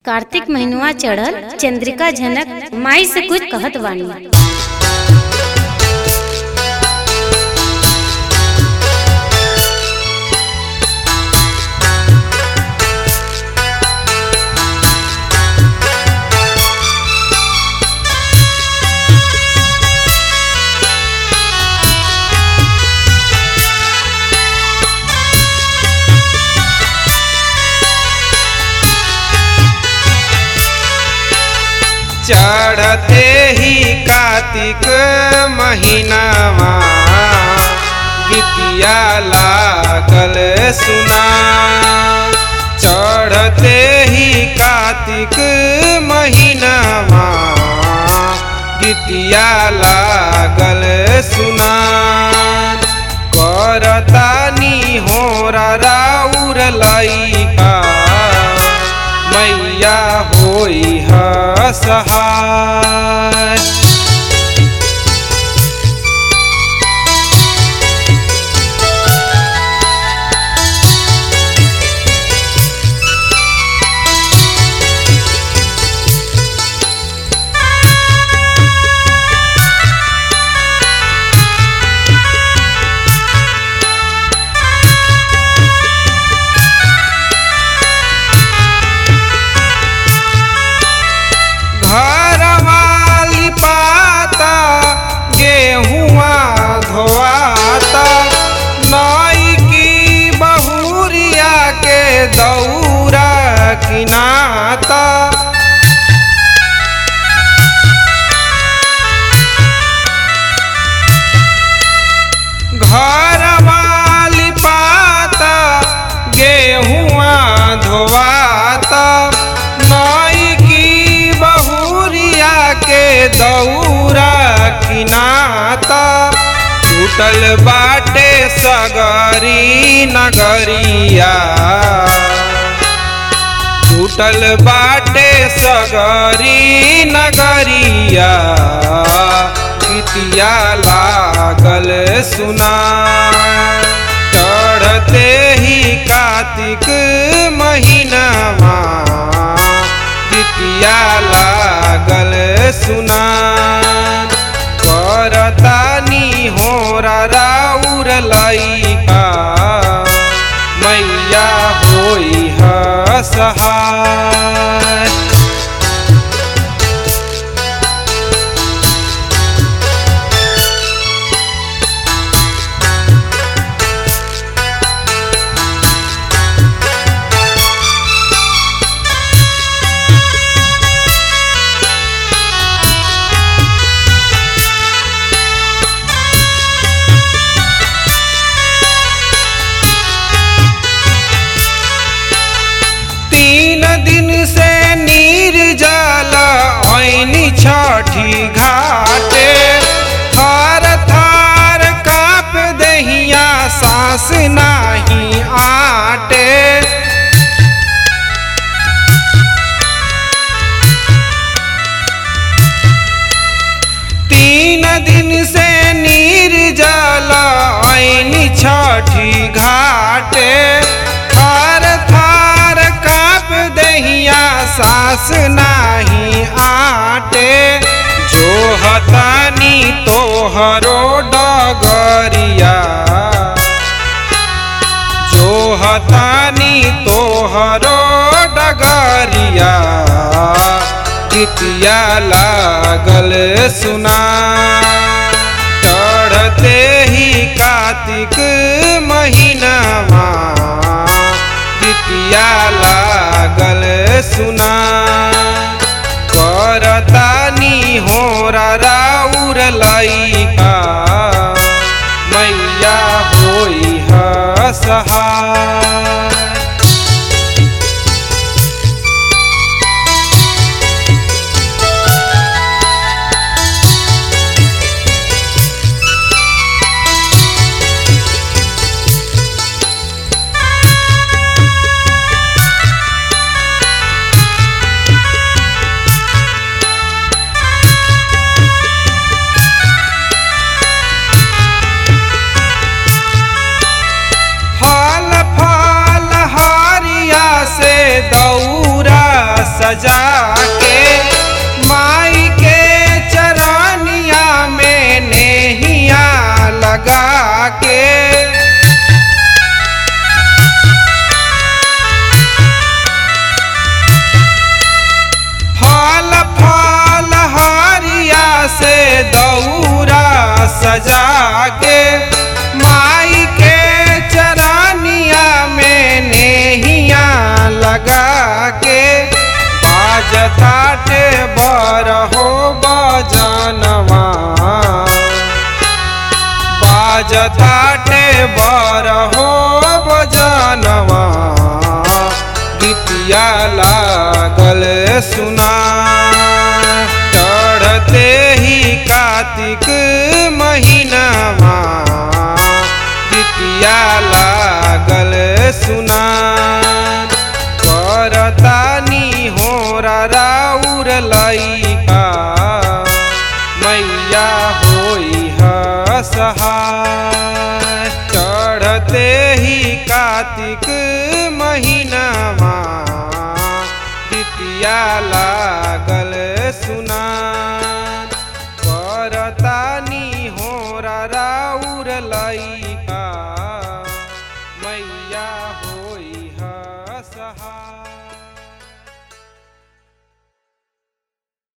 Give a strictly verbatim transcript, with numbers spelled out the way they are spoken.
कार्तिक महीनवा चढ़ल, चंद्रिका झनक माई से कुछ कहत वानी। चढ़ते ही कार्तिक महीनावा गीतिया लागल सुना। चढ़ते ही कार्तिक महीनावा गीतिया लागल सुना। करतानी होरा राउर लइका मैया होई है सहाय। दौरा किनाता घर वाली पाता गेहुआ धोवाता। नई की बहुरिया के दौरा किनाता। टूटल बाटे सगरी नगरिया, टूटल बाटे सगरी नगरिया गीतिया लागल सुना। चढ़ते ही कार्तिक महीनावा गीतिया लागल सुना। करतानी होरा राउर लइका मैया होई है सहाय। तीन दिन से नीर जाला ऐनी छठी घाटे। थार थार काप दहिया सांस नाही आटे। तीन दिन से नीर जाला ऐनी छठी घाटे। थार थार काप दहिया सांस नाही आटे। जो हतानी तोहरो डगरिया, जो हतानी तोहरो डगरिया गीतिया लागल सुना। चढ़ते ही कार्तिक महीनावा गीतिया लागल सुना। करतानी होरा राउर लइका मैया होई है सहाय। सजा के माई के चरनिया में नेहिया लगा के फल फल हरिया से दौरा सजा के माई के चरनिया में नेहिया लगा के बाजताटे बरहो बजनवा बाजताटे बरहो बजनवा गीतिया लागल सुना चढ़ते ही कार्तिक महीनावा गीतिया लागल सुना करतानी होरा राउर लइका मैया होई ह सहाय चढ़ते ही कार्तिक महीनावा गीतिया ला